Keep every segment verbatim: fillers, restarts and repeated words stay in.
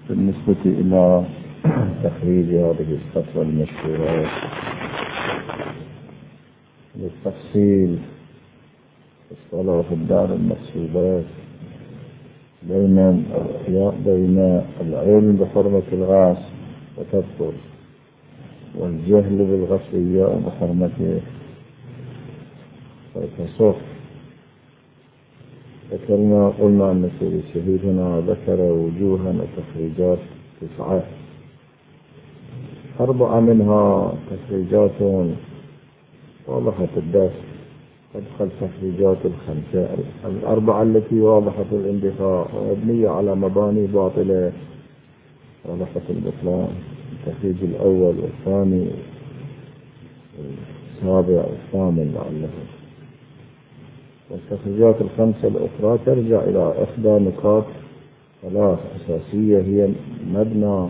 بالنسبة إلى تخريج هذه الفتوى المشهورة للتفصيل الصلاة في الدار المقصودات بين بين العلم بحرمة الغاص وتبطل والجهل بالغصبية بحرمته فتصف. ذكرنا قلنا أن سيد شهيدنا ذكر وجوها وتخريجات تسعة، أربعة منها تخريجات واضحة الدرس، تدخل تخريجات الخمسة الأربعة التي واضحة الاندفاع ومبنية على مباني باطلة واضحة البطلان. التخريج الأول والثاني والسابع والثامن لعله. والتخريجات الخمسة الأخرى ترجع إلى إحدى نقاط ثلاث أساسية هي مبنى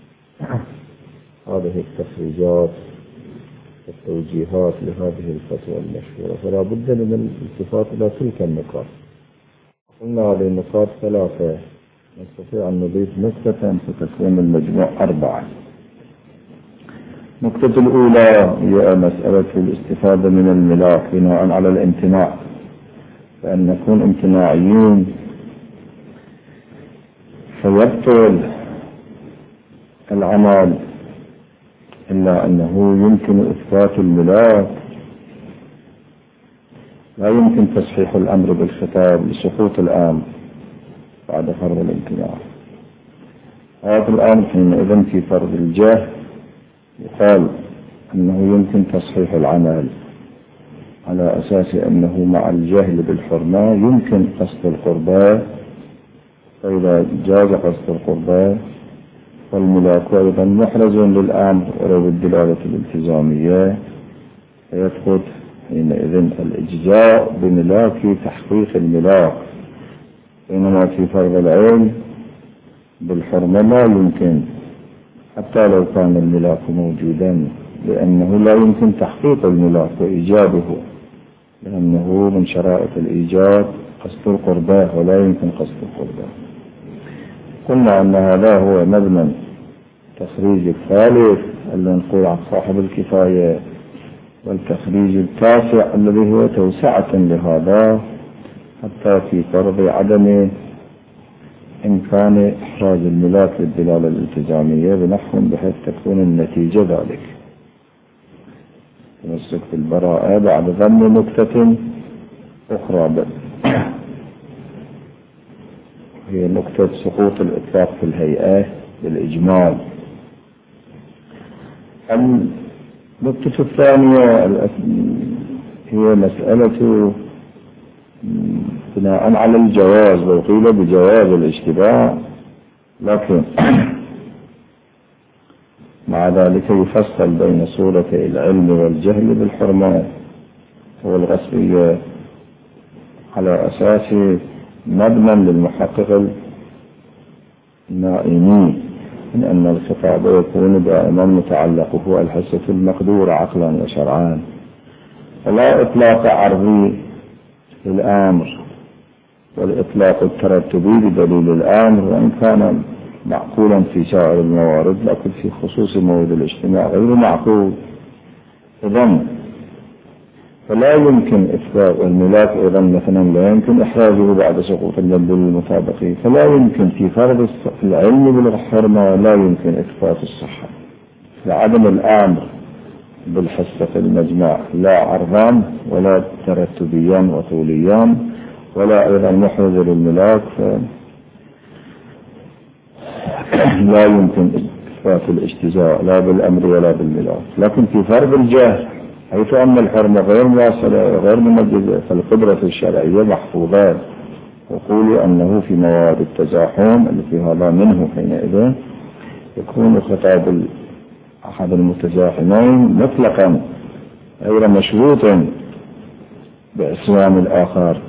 هذه التخريجات والتوجيهات لهذه الفتوى المشهورة، فلا بد من الالتفات إلى تلك النقاط. قلنا هذه النقاط ثلاثة، نستطيع أن نضيف نقطة فتكون المجموع أربعة. النقطة الأولى هي مسألة الاستفادة من الملاك بناء على الامتناع، فأن نكون امتناعيين فيبطل العمل، إلا أنه يمكن إثبات الملاك، لا يمكن تصحيح الأمر بالخطاب لسقوط الأمر بعد فرض الامتناع. هذا الأمر حينئذ في فرض الجهل يقال أنه يمكن تصحيح العمل على أساس أنه مع الجهل بالحرمة يمكن قصد القربى، فإذا جاز قصد القربى والملاك أيضا محرز للأمر ولو بالدلالة الالتزامية، فيسقط حينئذ الإجزاء بملاك تحقيق الملاك، بينما في فرض العين بالحرمة لا يمكن حتى لو كان الملاك موجودا، لأنه لا يمكن تحقيق الملاك وإيجابه، لأنه من شرائط الإيجاب قصد القربى ولا يمكن قصد القربى. قلنا أن هذا هو مبنى التخريج الثالث الذي نقول عن صاحب الكفاية، والتخريج التاسع الذي هو توسعة لهذا حتى في فرض عدم إمكان إحراز الملاك للدلالة الالتزامية بنحو بحيث تكون النتيجة ذلك. تمسك بالبراءة بعد ضم نكتة أخرى بل. هي نقطة سقوط الإطلاق في الهيئة بالإجمال. النقطة الثانية هي مسألة بناء على الجواز، وقيل بجواز الاشتباه، لكن مع ذلك يفصل بين صورة العلم والجهل بالحرمة والغصبية على أساس مبنى للمحقق النائمين من أن الخطاب يكون دائما متعلقه الحسة المقدورة عقلا وشرعا، فلا إطلاق عرضي للأمر والإطلاق الترتبي بدليل الأمر، وإن كان معقولا في سائر الموارد لكن في خصوص موعد الاجتماع غير معقول. إذن فلا يمكن إثبات الملاك، إذا مثلا لا يمكن إحراجه بعد سقوط المدلول المطابقي، فلا يمكن في فرض العلم بالحرمة ولا يمكن إثبات الصحة لعدم الأمر بالحصة في المجمع، لا عرضان ولا ترتبيان وطوليان ولا أيضا محرز للملاك، لا يمكن إثبات الاجتزاء لا بالأمر ولا بالملاك. لكن في فرض الجهل حيث أن الحرمة غير واصلة غير ممجزة فالقدرة الشرعية محفوظات، وقولوا أنه في مواد التزاحم التي هذا منه حينئذ يكون خطاب أحد المتزاحمين مطلقا غير مشروط بإسلام الآخر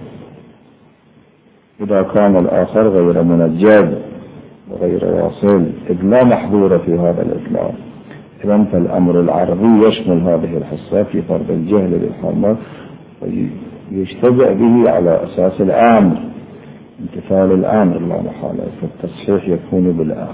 إذا كان الآخر غير منجز وغير واصل، إذ لا محظور في هذا الإطلاق. إذن فالأمر العرضي يشمل هذه الحصة في فرض الجهل بالحرمة ويجتزأ به على أساس الأمر، امتثال الآمر لا محالة، فالتصحيح يكون بالآمر.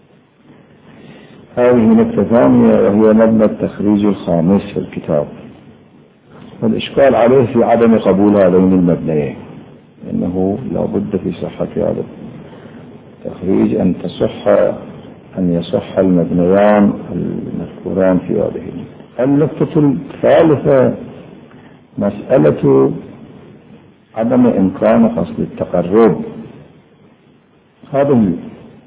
هذه نقطة ثانية وهي مبنى التخريج الخامس في الكتاب، والإشكال عليه في عدم قبول هذين المبنيين، إنه لا بد في صحة هذا التخريج أن تصح أن يصح المبنيان المذكوران في هذه النقطة. الثالثة مسألة عدم إمكان قصد التقرب. هذه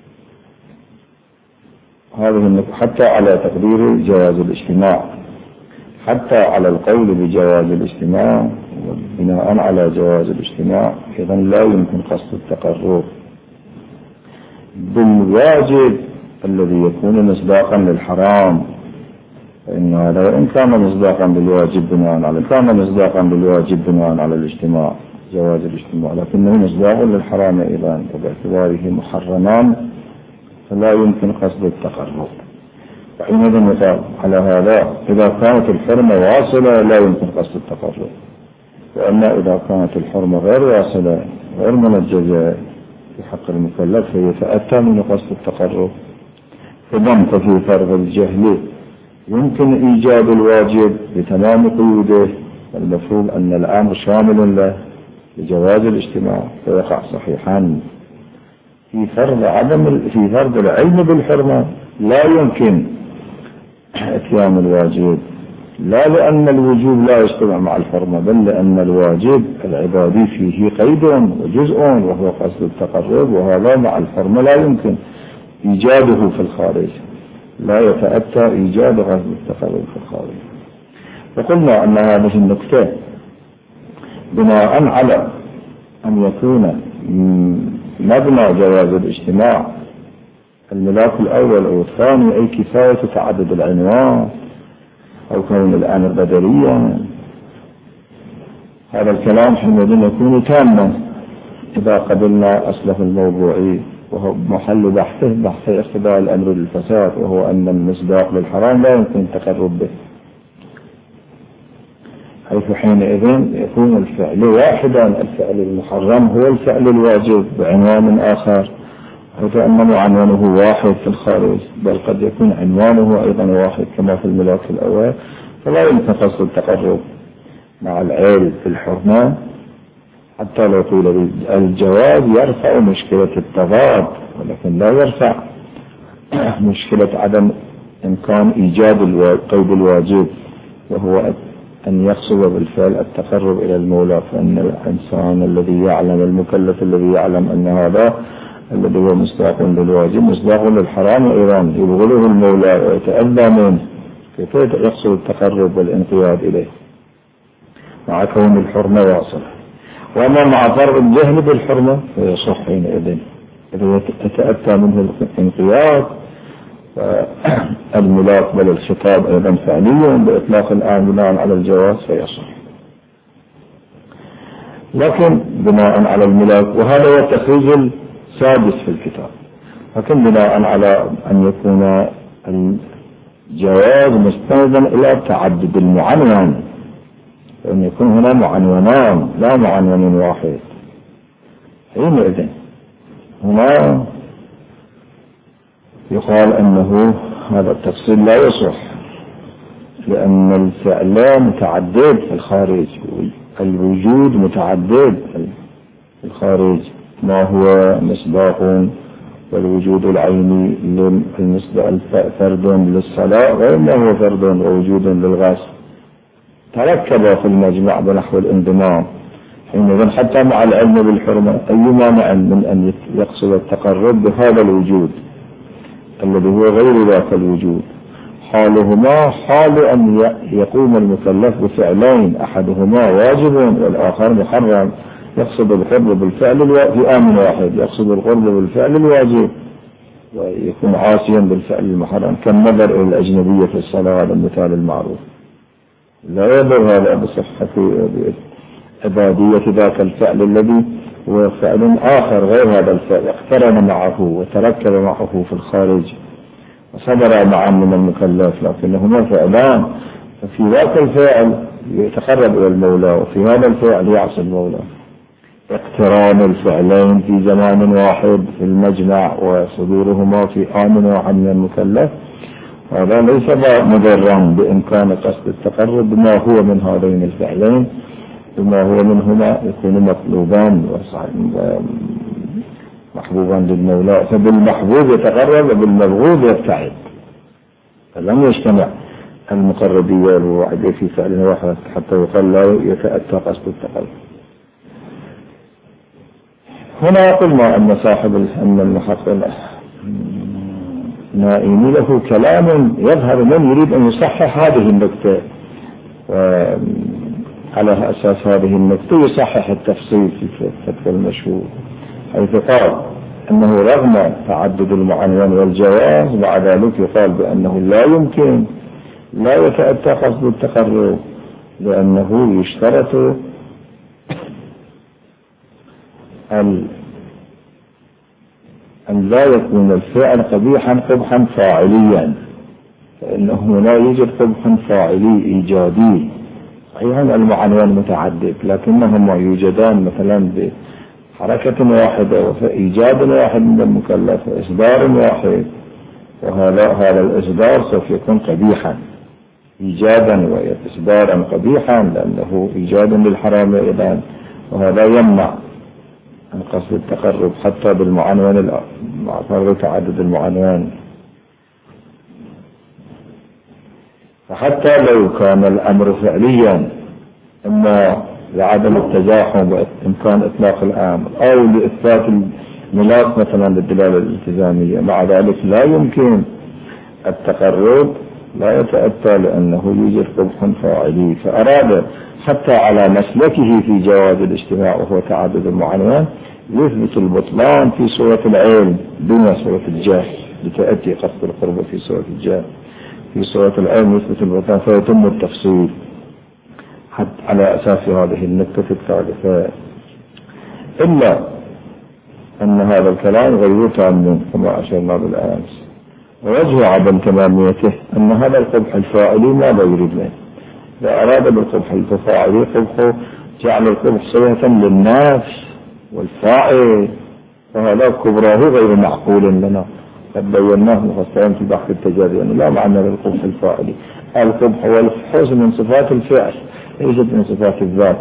هذه حتى على تقدير جواز الاجتماع، حتى على القول بجواز الاجتماع وبناء على جواز الاجتماع إذا لا يمكن قصد التقرب بالواجب الذي يكون مصداقا للحرام، فإن هذا وإن كان مصداقا بالواجب بناء على كان مصداقا بالواجب بناء على الاجتماع جواز الاجتماع، لكنه مصداق للحرام أيضا وباعتباره محرمان فلا يمكن قصد التقرب. وحينئذ يقال على هذا إذا كانت الحرمة واصلة لا يمكن قصد التقرب، وأما إذا كانت الحرمة غير واصلة غير منجزة في حق المكلف فيتأتى من قصد التقرب. فضمت في فرض الجهل يمكن إيجاب الواجب بتمام قيوده، المفروض أن الأمر شامل له لجواز الاجتماع فيقع صحيحا. في فرض عدم في فرض العلم بالحرمة لا يمكن اتيان الواجب، لا لأن الوجوب لا يجتمع مع الحرمة، بل لأن الواجب العبادي فيه قيد وجزء وهو قصد التقرب، وهذا مع الحرمة لا يمكن إيجاده في الخارج، لا يتأتى إيجاد قصد التقرب في الخارج. فقلنا أن هذه النقطة بناء على أن يكون مبنى جواز الاجتماع الملاك الأول أو الثاني أي كفاية تعدد العنوان أو كون الأمر بدليا، هذا الكلام حينئذ يكون تاما إذا قبلنا أصله الموضوعي وهو محل بحثه بحث اقتضاء الأمر للفساد، وهو أن المصداق للحرام لا يمكن التقرب به، حيث حينئذ يكون الفعل واحدا، الفعل المحرم هو الفعل الواجب بعنوان آخر، حيث أن عنوانه واحد في الخارج، بل قد يكون عنوانه أيضا واحد كما في الملاك الأول، فلا يمكن قصد التقرب مع العيل في الحرمة. حتى لو قيل الجواز يرفع مشكلة التضاد، ولكن لا يرفع مشكلة عدم إمكان إيجاد قيد الواجب، وهو أن يقصد بالفعل التقرب إلى المولى. فإن الإنسان الذي يعلم المكلف الذي يعلم أن هذا الذي هو مصداق للواجب مصداق للحرام أيضا يبغضه المولى ويتأذى منه، كيف يقصد التقرب والانقياد إليه مع كون الحرمة واصلة؟ وأما مع فرض الجهل بالحرمة فيصح حينئذ إذا يتأتى منه الانقياد والملاك بل الخطاب أيضا فعليا بإطلاق الآن بناء على الجواز فيصح. لكن بناء على الملاك، وهذا هو التخريج السادس في الكتاب، لكن بناء على أن يكون الجواز مستندا إلى تعدد المعنون، أن يكون هنا معنونان لا معنون واحد، حينئذ هنا يقال أنه هذا التفصيل لا يصح، لأن الفعل متعدد في الخارج، الوجود متعدد في الخارج، ما هو مصداق والوجود العيني فرد للصلاة غير ما هو فرد ووجود للغسل، تركب في المجمع بنحو الانضمام. حينئذ حتى مع العلم بالحرمة أي مانع من أن يقصد التقرب بهذا الوجود الذي هو غير ذاك الوجود، حالهما حال أن يقوم المكلف بفعلين أحدهما واجب والآخر محرم، يقصد القرب بالفعل في آن واحد، يقصد القرب بالفعل الواجب ويكون عاصيا بالفعل المحرم، كالنظر إلى الأجنبية في الصلاة، هذا المثال المعروف. لا يضر هذا بصحة عبادية ذاك الفعل الذي هو فعل آخر غير هذا الفعل اقترن معه وتركب معه في الخارج وصدر معا من المكلف، لكنهما فعلان، ففي ذاك الفعل يتقرب إلى المولى وفي هذا الفعل يعصي المولى. اقتران الفعلين في زمان واحد في المجمع وصدورهما في آن واحد من المكلف، هذا ليس مضرا بإمكان قصد التقرب بما هو من هذين الفعلين، بما هو منهما يكون مطلوبان محبوبا للمولى، فبالمحبوب يتقرب وبالمبغوض يبتعد، فلم يجتمع المقربية والوعدية في فعل واحد حتى يقال لا يتأتى قصد التقرب. هنا قلنا أن صاحب أن المحقق نائمي له كلام يظهر من يريد أن يصحح هذه النكتة، وعلى أساس هذه النكتة يصحح التفصيل في الفتوى المشهور، حيث قال أنه رغم تعدد المعنون والجواز مع ذلك يقال بأنه لا يمكن لا يتأتى قصد التقرب، لأنه يشترط أن أن لا يكون الفعل قبيحا قبحا فاعليا، فإنه لا يوجد قبح فاعلي إيجادي، صحيح المعنون متعدد لكنهما يوجدان مثلا بحركة واحدة وإيجاد واحد من المكلف وإصدار واحد، وهذا هذا الإصدار سوف يكون قبيحا إيجادا وإصدارا قبيحا لأنه إيجاد للحرام أيضا، وهذا يمنع عن قصد التقرب حتى بالمعنون مع فرق تعدد المعنون. فحتى لو كان الأمر فعليا إما لعدم التزاحم وإمكان إطلاق الأمر أو لإثبات الملاك مثلا للدلالة الالتزامية، مع ذلك لا يمكن التقرب لا يتأتى لأنه يوجد قبح فاعلي، فأراد حتى على مسلكه في جواز الاجتماع وهو تعدد المعنون يثبت البطلان في صورة العلم دون صورة الجاه، لتأتي قصد القرب في صورة الجاه، في صورة العلم يثبت البطلان فيتم التفصيل حتى على أساس هذه النكتة الثالثة، إلا أن هذا الكلام غير تام كما أشرنا بالأمس. ووجه عدم تماميته أن هذا القبح الفاعلي ما لا يريد منه، إذا أراد بالقبح الفاعلي قبح جعل القبح صيغة للناس والفاعل، فهذا كبراه غير معقول لنا، قد بيناه مفصلا في بحث التجاري أنه لا معنى للقبح الفاعلي، القبح والفحوص من صفات الفعل ليست من صفات الذات،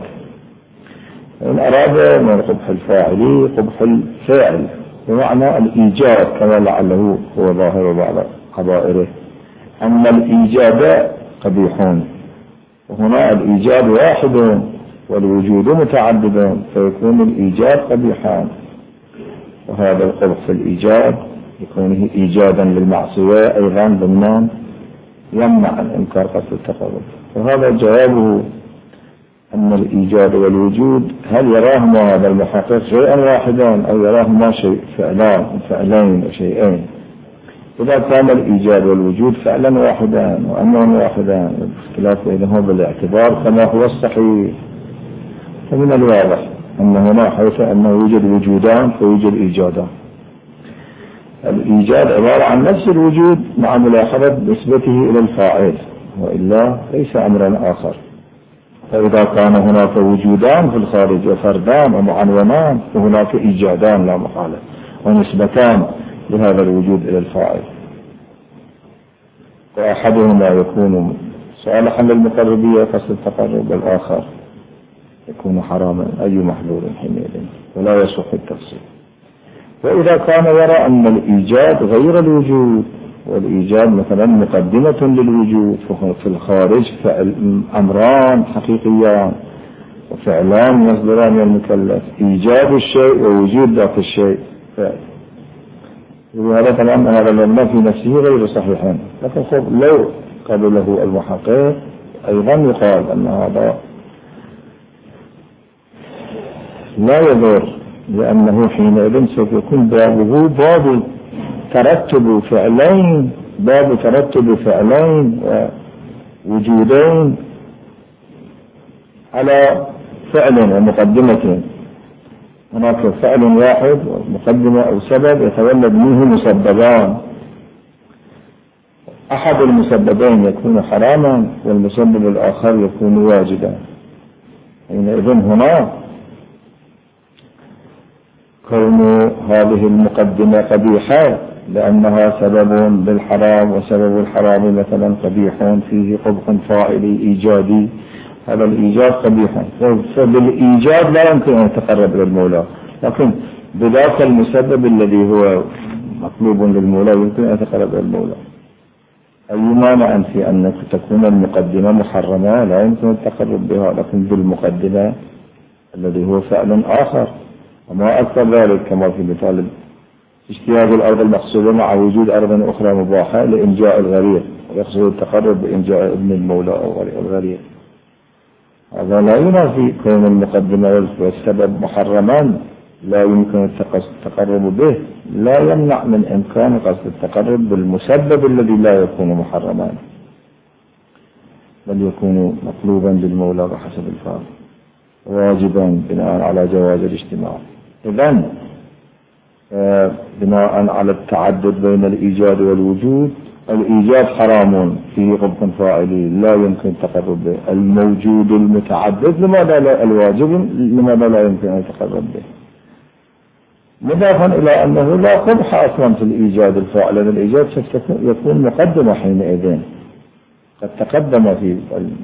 إن أراد من القبح الفاعلي قبح الفعل بمعنى الإيجاد كما لعله هو ظاهر بعض قبائله، أما الإيجاد قبيحون، وهنا الإيجاد واحد والوجود متعدد فيكون الإيجاد قبيحان، وهذا القبح في الإيجاد يكونه إيجادا للمعصية أيضا ضمن يمنع عن إنكار قصد التقرب. فهذا جوابه أن الإيجاد والوجود هل يراهما هذا المحقق شيئا واحدا أو يراهما شيء فعلان فعلين وشيئين؟ إذا كان الإيجاد والوجود فعلا واحدا وأمرا واحدا الاختلاف بينهما بالاعتبار كما هو الصحيح، فمن الواضح أن هنا حيث أنه يوجد وجودان فيوجد إيجادان، الإيجاد عبارة عن نفس الوجود مع ملاحظة نسبته إلى الفاعل وإلا ليس أمرا آخر. فإذا كان هناك وجودان في الخارج وفردان ومعنونان فهناك إيجادان لا محالة ونسبتان لهذا الوجود إلى الفاعل، وأحدهما يكون صالحا للمقربية قصد التقرب والآخر يكون حراما أي محلول حينئذ ولا يصح التفصيل. وإذا كان يرى أن الإيجاد غير الوجود والإيجاد مثلا مقدمة للوجود في الخارج فأمران حقيقيان وفعلان مصدران من المكلف، إيجاد الشيء ووجود ذات الشيء، وهذا كلام هذا المبنى في نفسه غير صحيح، لكن لو قبله المحقق أيضا يقال أن هذا لا يضر، لأنه حينئذ سوف يكون بابه باب ترتب فعلين باب ترتب فعلين ووجودين على فعل ومقدمة، هناك فعل واحد ومقدمة أو سبب يتولد منه مسببان، أحد المسببين يكون حراما والمسبب الآخر يكون واجدا، حينئذ هنا كون هذه المقدمة قبيحة لأنها سبب للحرام، وسبب الحرام مثلا قبيح فيه قبح فاعلي إيجادي، هذا الإيجاد قبيح، فبالإيجاد لا يمكن أن يتقرب إلى المولى، لكن بذاك المسبب الذي هو مطلوب للمولى يمكن أن يتقرب إلى المولى. أي مانع في أن تكون المقدمة محرمة لا يمكن التقرب بها، لكن بالمقدمة الذي هو فعل آخر، وما أكثر ذلك كما في مثال اجتياز الأرض المقصودة مع وجود أرض أخرى مباحة لإنجاء الغرير، ويقصد التقرب بإنجاء ابن المولى أو الغرير. هذا لا ينافي كون المقدمة والسبب محرمان لا يمكن التقرب به، لا يمنع من إمكان قصد التقرب بالمسبب الذي لا يكون محرمان بل يكون مطلوبا للمولى بحسب الفعل واجبا بناء على جواز الاجتماع. إذن بناء على التعدد بين الإيجاد والوجود، الإيجاد حرام فيه قبح فاعلي لا يمكن التقرب به، الموجود المتعدد لماذا لا الواجب لماذا لا يمكن أن يتقرب به، مضافا إلى أنه لا قبح أصلا في الإيجاد الفاعل، لأن الإيجاد يكون مقدمة حينئذ. قد تقدم في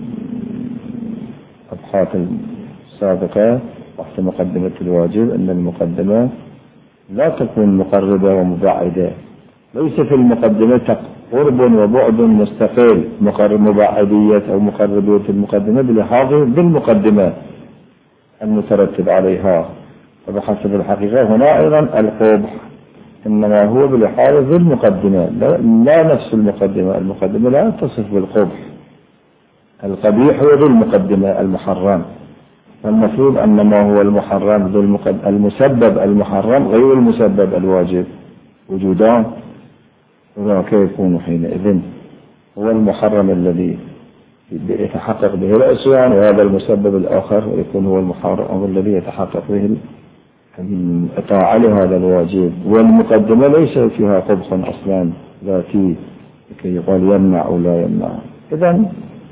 الأبحاث السابقة تحت مقدمة الواجب أن المقدمة لا تكون مقربة ومبعدة، ليس في المقدمة قرب وبعد مستقل مقرب مبعدية أو مقربية المقدمة بلحاظ بالمقدمة المترتب عليها، وبحسب الحقيقة هنا أيضا القبح إنما هو بلحاظ بالمقدمة لا, لا نفس المقدمة، المقدمة لا تصف بالقبح، القبيح هو بالمقدمة المحرم، فالمفروض أن ما هو المحرم المسبب المحرم غير المسبب الواجب وجودان، وذاك يكون حينئذ هو المحرم الذي يتحقق به العصيان، وهذا المسبب الآخر يكون هو المحرم الذي يتحقق به الإطاعة لهذا الواجب، والمقدمة ليس فيها قبح أصلا ذاتي لكي يقال يمنع أو لا يمنع. إذن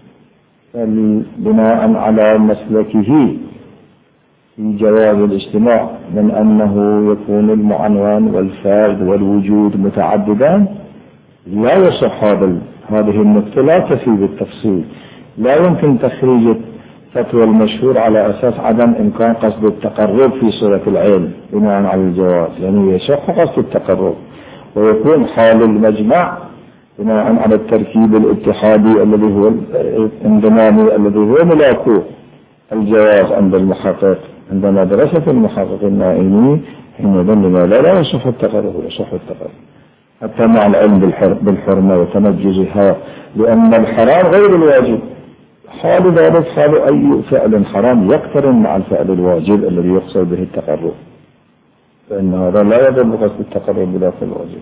بناء على مسلكه في جواز الاجتماع من أنه يكون المعنوان والفرد والوجود متعددان، لا يصح هذا هذه النقطة لا تفي بالتفصيل، لا يمكن تخريج فتوى المشهور على أساس عدم إمكان قصد التقرب في صورة العين بناء على الجواز، يعني يصح قصد التقرب ويكون حال المجمع بناء على التركيب الاتحادي الذي هو الانضمامي الذي هو ملاك الجواز عند المحقق عند مدرسة المحقق النائمي، حينئذ لماذا لا يصح التقرب ويصح التقرب حتى مع العلم بالحرمة وتنجزها، لأن الحرام غير الواجب، حال ذلك حال أي فعل حرام يقترن مع الفعل الواجب الذي يقصد به التقرب، فإن هذا لا يضر قصد التقرب بذاك الواجب.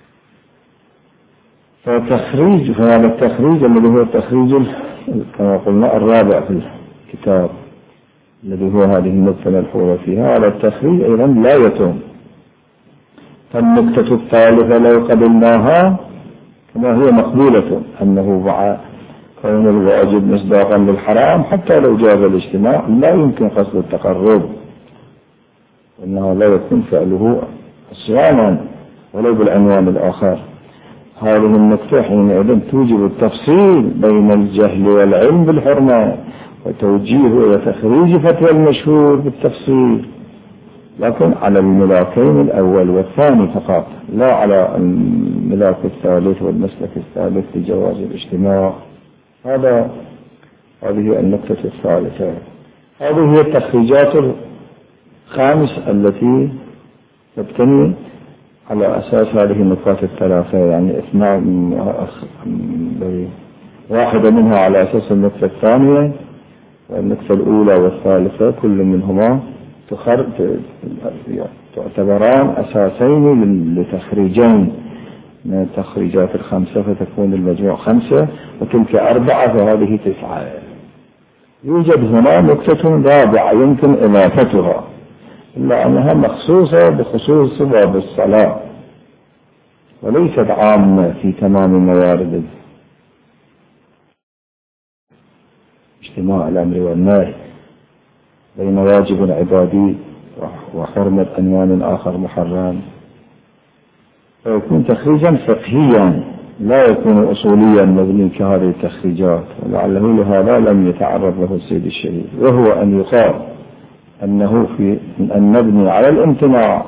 فتخريج فهذا التخريج الذي هو التخريج كما قلنا الرابع في الكتاب الذي هو هذه النقطة الملحوظة فيها، على التخريج أيضا لا يتم. فالنقطة الثالثة لو قبلناها كما هي مقبولة أنه مع كون الواجب مصداقا للحرام حتى لو جاز الاجتماع لا يمكن قصد التقرب، وإنه لا يكون فعله عصيانا ولو بالعنوان الآخر. هذه النقطة حينئذ توجب التفصيل بين الجهل والعلم بالحرمة وتوجيه وتخريج فتوى المشهور بالتفصيل، لكن على الملاكين الأول والثاني فقط، لا على الملاك الثالث والمسلك الثالث لجواز الاجتماع. هذا هذه النقطة الثالثة. هذه هي التخريجات الخامس التي تبتني على أساس هذه النقاط الثلاثة، يعني اثنان واحدة منها على أساس النقطة الثانية، والنقطة الأولى والثالثة كل منهما تعتبران أساسين لتخريجين من التخريجات الخمسة، فتكون المجموع خمسة وتلك أربعة فهذه تسعة. يوجد هنا نقطة رابعة يمكن إضافتها إلا أنها مخصوصة بخصوص باب الصلاة وليست عامة في تمام موارد اجتماع الأمر والنهي بين واجب عبادي وحرمة عنوان آخر محرم، فيكون تخريجا فقهيا لا يكون أصوليا مبني كهذه التخريجات، ولعله لهذا لم يتعرض له السيد الشهيد، وهو أن يقال أنه في أن نبني على الامتناع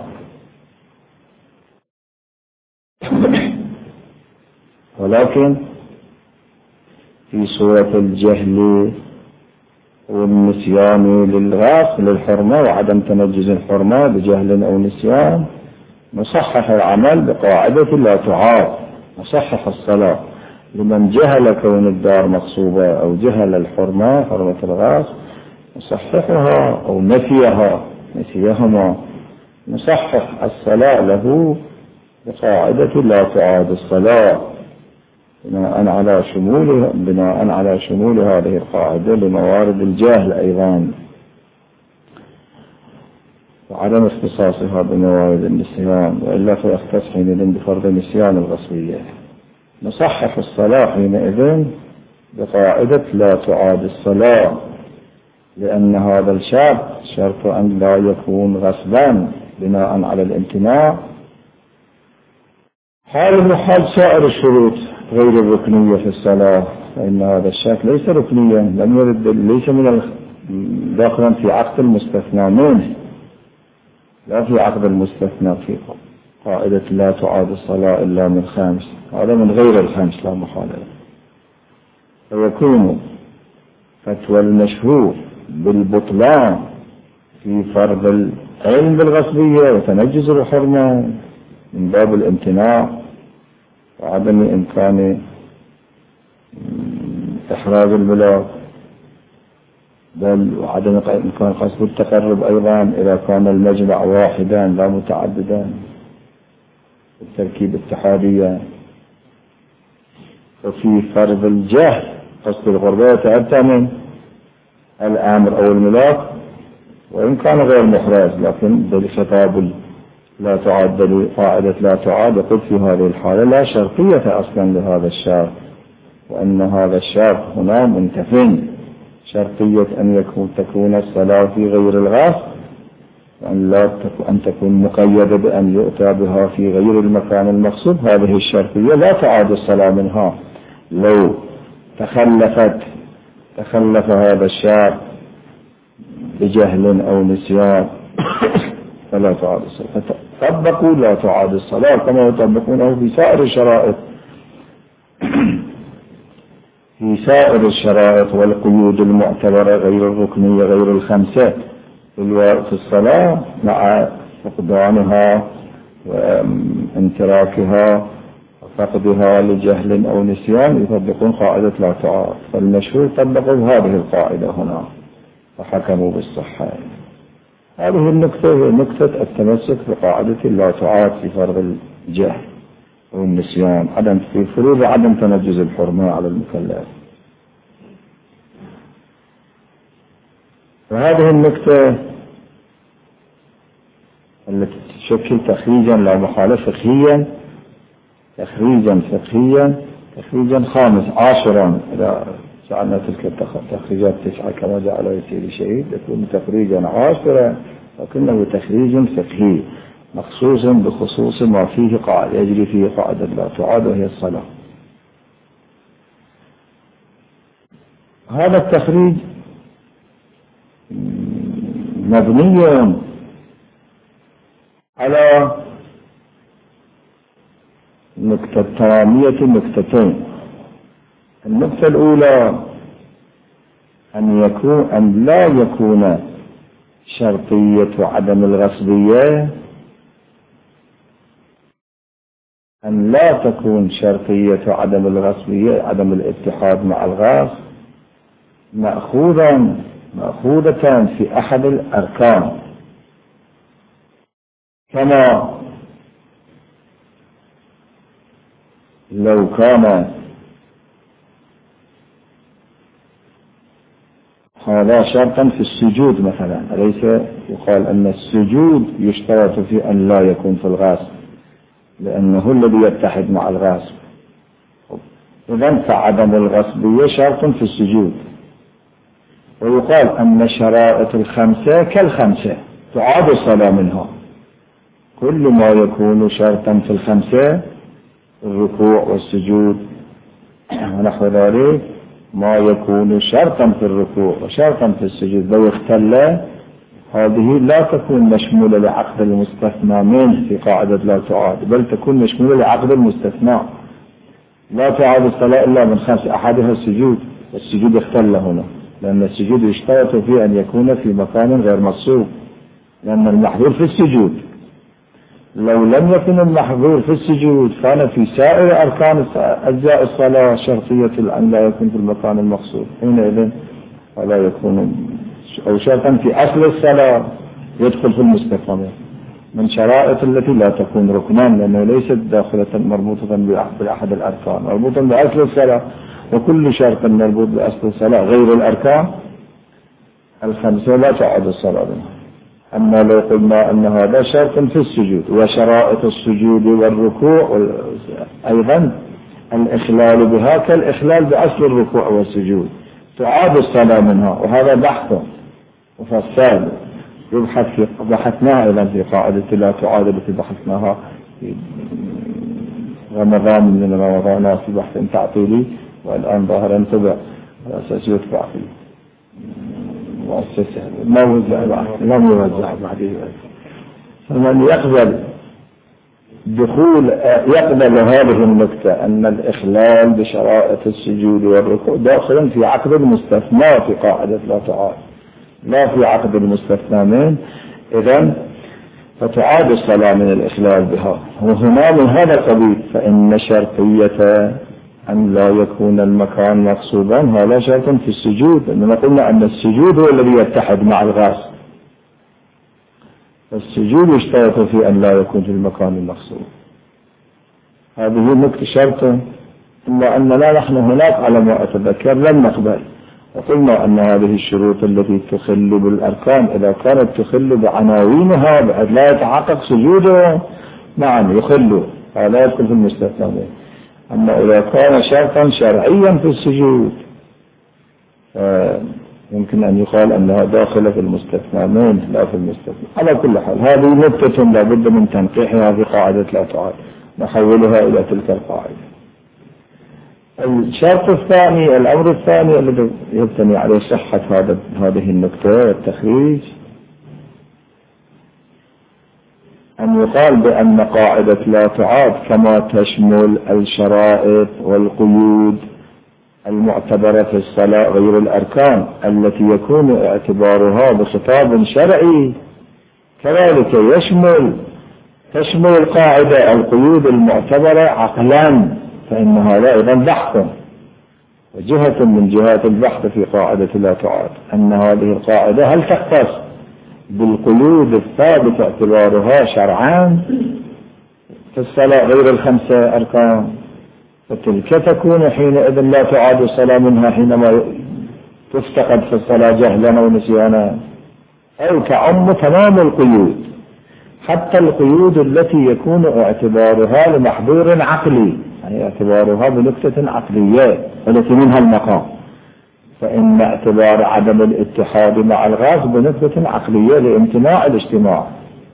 ولكن في صورة الجهل والنسيان للغاص للحرمة وعدم تنجز الحرمة بجهل أو نسيان، نصحح العمل بقاعدة لا تعاد، نصحح الصلاة لمن جهل كون الدار مغصوبة أو جهل الحرمة حرمة الغاص، نصححها أو نفيها نسيهما، نصحح الصلاة له بقاعدة لا تعاد الصلاة بناء على شمول بناء على شمول هذه القاعدة لموارد الجهل أيضا، وعدم اختصاصها بموارد النسيان، وإلا فيختص حينئذ بفرض نسيان الغصبية. نصحح الصلاة حينئذ بقاعدة لا تعاد الصلاة، لأن هذا الشرط شرط أن لا يكون غصبا بناء على الامتناع، حال حال سائر الشروط غير الركنية في الصلاة، فإن هذا الشرط ليس ركنيا، لم يرد ليس من داخلا في عقد المستثنى منه، لا في عقد المستثنى في قاعدة لا تعاد الصلاة إلا من خمس، هذا من غير الخمس لا محالة. فيكون فتوى المشهور بالبطلان في فرض العلم بالغصبية وتنجز الحرمة من باب الامتناع وعدم إمكان إحراز البلاغ، بل وعدم إمكان قصد التقرب أيضا إذا كان المجمع واحدا لا متعددا بالتركيب اتحادية. وفي فرض الجهل قصد الغربة يتأتى من الأمر أو الملاك وإن كان غير محرز، لكن بالخطاب لا تعد قاعدة لا تعاد، قد في هذه الحالة لا شرطية أصلا لهذا الشرط، وأن هذا الشرط هنا منتفٍ، شرطية أن يكون تكون الصلاة في غير الغاص، وأن لا أن تكون مقيدة بأن يؤتى بها في غير المكان المقصود، هذه الشرطية لا تعاد الصلاة منها. لو تخلفت تخلف هذا الشرط بجهل أو نسيان فلا تعاد الصلاة، طبقوا لا تعاد الصلاة كما يطبقونه في سائر الشرائط في سائر الشرائط والقيود المعتبرة غير الركنية غير الخمسة في الصلاة مع فقدانها وانتراكها وفقدها لجهل أو نسيان يطبقون قاعدة لا تعاد، فالمشهور طبقوا هذه القاعدة هنا وحكموا بالصحة. هذه النقطة هي نقطة التمسك بقاعدة لا تعاد في فرض الجهل والنسيان، عدم في فروض عدم تنجز الحرمة على المكلف. وهذه النقطة التي تشكل تخريجا لا محالة فقهيا تخريجا فقهيا تخريجا خامس عاشرا، إذا جعلنا تلك التخريجات تسعة كما جعله السيد الشهيد يكون تخريجا عاشرا، لكنه تخريج فقهي مخصوص بخصوص ما فيه قاعدة يجري فيه قاعدة لا تعاد وهي الصلاة. هذا التخريج مبني على نقطة تمامية نقطتين. النقطة الأولى أن يكون أن لا يكون شرطية عدم الغصبية أن لا تكون شرطية عدم الغصبية عدم الاتحاد مع الغاص مأخوذا مأخوذة في أحد الأركان، كما لو كان هذا شرطا في السجود مثلا، أليس يقال أن السجود يشترط في أن لا يكون في الغاصب لأنه الذي يتحد مع الغاصب، إذن فعدم الغصبية شرط في السجود. ويقال أن الشرائط الخمسة كالخمسة تعاد الصلاة منها. كل ما يكون شرطا في الخمسة، الركوع والسجود ونحو ذلك، ما يكون شرطا في الركوع وشرطا في السجود لو اختل، هذه لا تكون مشمولة لعقد المستثنى منه في قاعدة لا تعاد، بل تكون مشمولة لعقد المستثنى. لا تعاد الصلاة إلا من خمس، أحدها السجود، والسجود اختل هنا، لأن السجود يشترط فيه أن يكون في مكان غير مصروف، لأن المحظور في السجود. لو لم يكن المحظور في السجود كان في سائر أركان أجزاء الصلاة شرطية أن لا يكون في المكان المقصود، حينئذ ولا يكون، أو شرطا في أصل الصلاة يدخل في المستثنى من شرائط التي لا تكون ركنا، لأنه ليست داخلة مربوطة بأحد الأركان، مربوطة بأصل الصلاة، وكل شرط مربوط بأصل الصلاة غير الأركان الخمسة لا تعد الصلاة منها. أما لو قلنا أن هذا شرط في السجود، وشرائط السجود والركوع أيضا الإخلال بها كالإخلال بأصل الركوع والسجود، تعاد الصلاة منها، وهذا بحث مفصل يبحث في بحثناها أيضا في قاعدة لا تعاد التي بحثناها في رمضان من رمضان في بحث تعطيلي، والآن ظاهر انتبع على أساس يدفع في مؤسسة ما وزع لم يوزع بعد. فمن يقبل دخول يقبل هذه النكتة أن الإخلال بشرائط السجود والركوع داخل في عقد المستثنى في قاعدة لا تعاد، لا في عقد المستثنى منه، إذن فتعاد الصلاة من الإخلال بها. وهنا من هذا القبيل فإن شرطية أن لا يكون المكان مقصودا هذا شرط في السجود، لأننا قلنا أن السجود هو الذي يتحد مع الغاص، السجود يشترط في أن لا يكون في المكان المقصود. هذه نكتة شرط، إلا أننا نحن هناك على ما أتذكر لم نقبل، وقلنا أن هذه الشروط التي تخل بالأركان إذا كانت تخل بعناوينها بعد لا يتحقق سجوده نعم يخل، هذا يدخل في المستثنى. أما إذا كان شرطا شرعيا في السجود يمكن أن يقال أنها داخلة في المستثنى منه لا في المستثنى. على كل حال هذه نكتة لا بد من تنقيحها في قاعدة لا تعاد، نحولها إلى تلك القاعدة. الشرط الثاني، الأمر الثاني الذي يبتني عليه صحة هذا هذه النكتة والتخريج، أن يقال بأن قاعدة لا تعاد كما تشمل الشرائط والقيود المعتبرة في الصلاة غير الأركان التي يكون اعتبارها بخطاب شرعي، كذلك يشمل تشمل القاعدة القيود المعتبرة عقلا، فإن هذا أيضا بحث وجهة من جهات البحث في قاعدة لا تعاد، أن هذه القاعدة هل تختص بالقيود الثابت اعتبارها شرعان في الصلاة غير الخمسة أركان، فتلك تكون حينئذ لا تعاد الصلاة منها حينما تفتقد في الصلاة جهلا ونسيانا، أو تعم تمام القيود حتى القيود التي يكون اعتبارها لمحظور عقلي، يعني اعتبارها بنكتة عقلية التي منها المقام، فإن اعتبار عدم الاتحاد مع الغاز بنكتة عقلية لامتناع الاجتماع،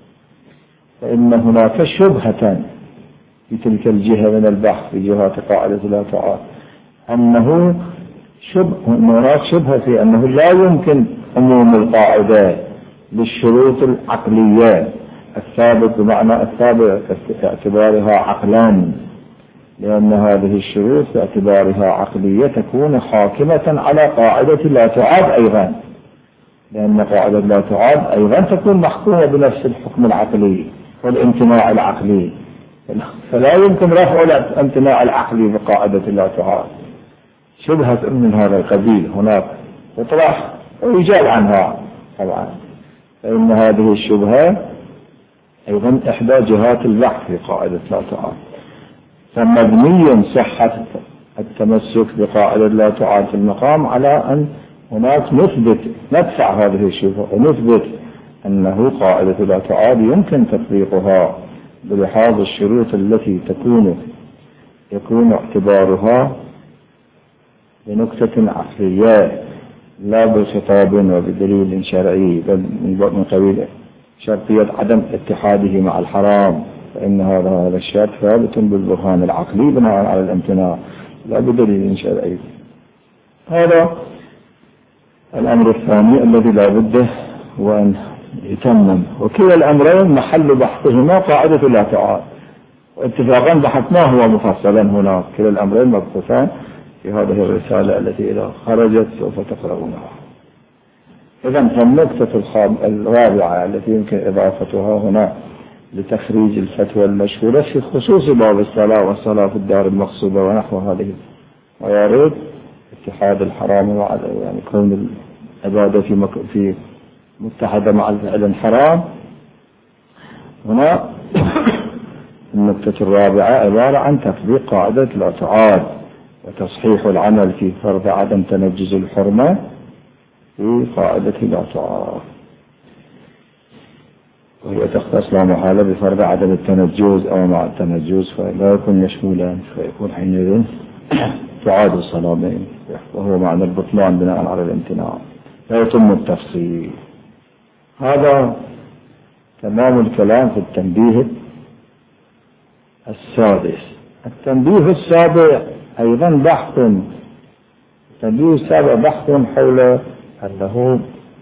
فإن هناك شبهة في تلك الجهة من البحث في جهات قاعدة لا تعاد، أنه شبه هناك شبهة في أنه لا يمكن عموم القاعدة بالشروط العقلية الثابت بمعنى الثابت اعتبارها عقلان، لأن هذه الشروط باعتبارها عقلية تكون حاكمة على قاعدة لا تعاد أيضا، لأن قاعدة لا تعاد أيضا تكون محكومة بنفس الحكم العقلي والامتناع العقلي، فلا يمكن رفع الامتناع العقلي بقاعدة لا تعاد. شبهة من هذا القبيل هناك تطرح ويجاب عنها طبعا، فإن هذه الشبهة أيضا إحدى جهات البحث في قاعدة لا تعاد، فمبني صحة التمسك بقاعدة لا تعاد في المقام على أن هناك نثبت ندفع هذه الشبهة ونثبت أنه قاعدة لا تعاد يمكن تطبيقها بلحاظ الشروط التي تكون يكون اعتبارها بنكتة عقلية لا بخطاب وبدليل شرعي بل من قبيل شرطية عدم اتحاده مع الحرام، فإن هذا هذا الشرط ثابت بالبرهان العقلي بناء على الامتناع لا بدليل شرعي. هذا الأمر الثاني الذي لا بد وأن يتمم، وكلا الأمرين محل بحثهما قاعدة لا تعارض، واتفاقا بحثناه هو مفصلا هناك. كلا الأمرين مبحوثان في هذه الرسالة التي إذا خرجت سوف تقرؤونها. إذن فالنقطة الرابعة التي يمكن إضافتها هنا لتخريج الفتوى المشهورة في خصوص باب الصلاة والصلاة في الدار المقصودة ونحو هذه ويريد اتحاد الحرام مع يعني كون العبادة في مك... في متحدة مع الفعل الحرام. هنا النقطة الرابعة عبارة عن تطبيق قاعدة لا تعارض وتصحيح العمل في فرض عدم تنجز الحرمة في قاعدة لا تعارض، وهي تختص لا محالة بفرض عدم التنجز أو مع التنجز فلا يكون مشمولا، فيكون حينئذ تعاد الصلاة بين، وهو معنى البطلان بناء على الامتناع، لا يتم التفصيل. هذا تمام الكلام في التنبيه السادس. التنبيه السابع أيضا بحث، التنبيه السابع بحث حول أنه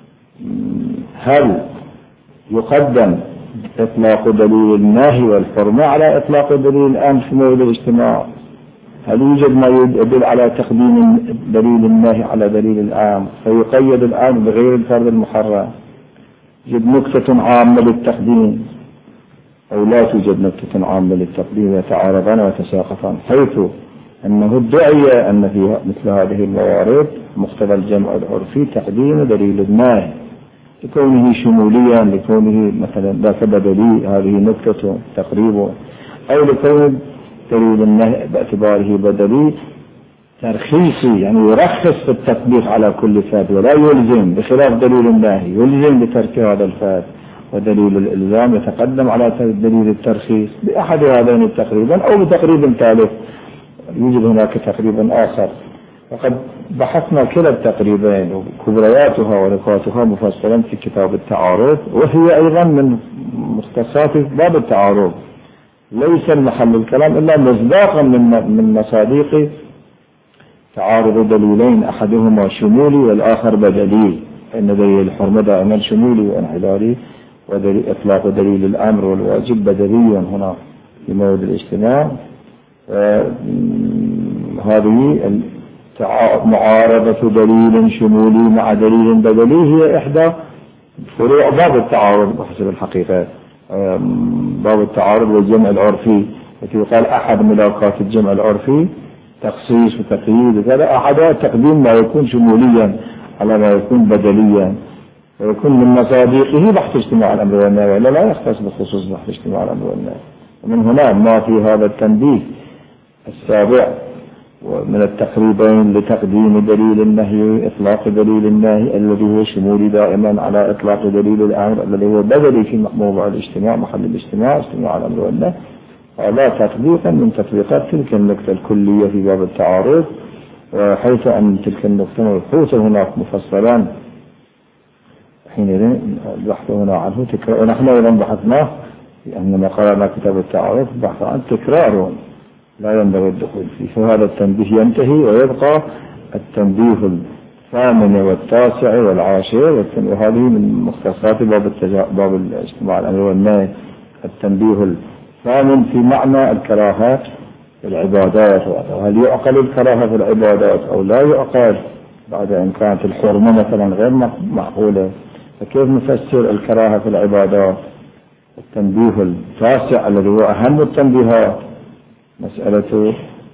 هل يقدم إطلاق دليل النهي والحرمة على إطلاق دليل الأمر في موضع الاجتماع؟ هل يوجد ما يدل على تقديم دليل النهي على دليل الأمر فيقيد الأمر بغير الفرض المحرم؟ يوجد نكتة عامة للتقديم أو لا توجد نكتة عامة للتقديم، يتعارضان ويتساقطان، حيث أنه ادعي أن في مثل هذه الموارد مقتضى الجمع العرفي تقديم دليل النهي لكونه شموليا، لكونه مثلا ذاك بدلي، هذه نكتة تقريبا، أو لكون دليل النهي باعتباره بدلي ترخيصي، يعني يرخص في التطبيق على كل فاد ولا يلزم، بخلاف دليل النهي يلزم بترك هذا الفاد، ودليل الإلزام يتقدم على دليل الترخيص بأحد هذين التقريبا أو بتقريب ثالث، يوجد هناك تقريبا آخر. وقد بحثنا كلا التقريبين وكبرياتها ونقاطها مفصلا في كتاب التعارض، وهي أيضا من مختصات باب التعارض، ليس المحل الكلام إلا مصداقا من من مصادق تعارض دليلين أحدهما شمولي والآخر بدلي، إن دليل الحرمة دائما شمولي وانحلالي، ودليل إطلاق دليل الأمر والواجب بدلي هنا في موضع الاجتماع. هذه معارضة دليل شمولي مع دليل بدلي هي إحدى فروع باب التعارض بحسب الحقيقة، باب التعارض والجمع العرفي، التي يقال أحد ملاقات الجمع العرفي تخصيص وتقييد وكذا، أحدها تقديم ما يكون شموليا على ما يكون بدليا، ويكون من مصادقه بحث اجتماع الأمر والنهي، ولا لا يختص بخصوص بحث اجتماع الأمر والنهي. ومن هنا ما في هذا التنبيه السابع ومن التقريبين لتقديم دليل النهي إطلاق دليل النهي الذي هو شمولي دائما على إطلاق دليل الأمر الذي هو بدلي في موضع الاجتماع محل الاجتماع اجتماع الأمر والنهي، هذا تطبيقا من تطبيقات تلك النقطة الكلية في باب التعارض، وحيث أن تلك النقطة مبحوثة هناك مفصلا حينئذ البحث هنا عنه تكرار، ونحن أيضا بحثناه لأننا قرأنا كتاب التعارض بحث عن تكرار لا ينبغي الدخول فيه، فهذا التنبيه ينتهي ويبقى التنبيه الثامن والتاسع والعاشر، وهذه من مختصات باب التجا... باب الاجتماع الأمر والنهي. التنبيه الثامن في معنى الكراهات في العبادات، وهل يعقل الكراهة في العبادات أو لا يعقل بعد إن كانت الحرمة مثلا غير معقولة، فكيف نفسر الكراهة في العبادات؟ التنبيه التاسع الذي هو أهم التنبيهات مسألة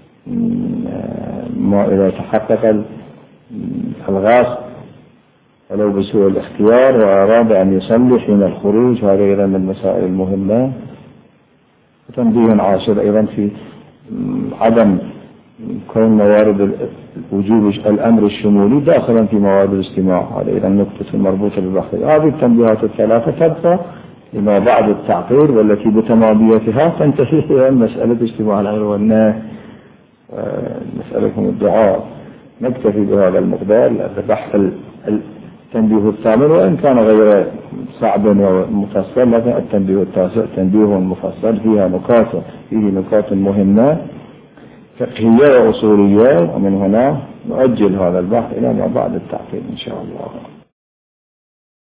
ما إذا تحقق الغاصب ولو بسوء الاختيار وأراد أن يصلي حين الخروج، هذا أيضا من المسائل المهمة. تنبيه عاشر أيضا في عدم كون موارد وجوب الأمر الشمولي داخلا في موارد الاجتماع، هذا أيضا نقطة مربوطة بالبحث. هذه التنبيهات الثلاثة تبقى لما بعد التعطيل والتي بتماميتها تنتهي إلى مسألة اجتماع الأمر والنهي، مسألة الدعاء. نكتفي بهذا المقدار لأن بحث التنبيه الثامن وإن كان غير صعب ومفصل، مثلا التنبيه التاسع تنبيه مفصل فيها نقاط فيه نقاط مهمة فقهية وأصولية، ومن هنا نؤجل هذا البحث إلى ما بعد التحقيق إن شاء الله.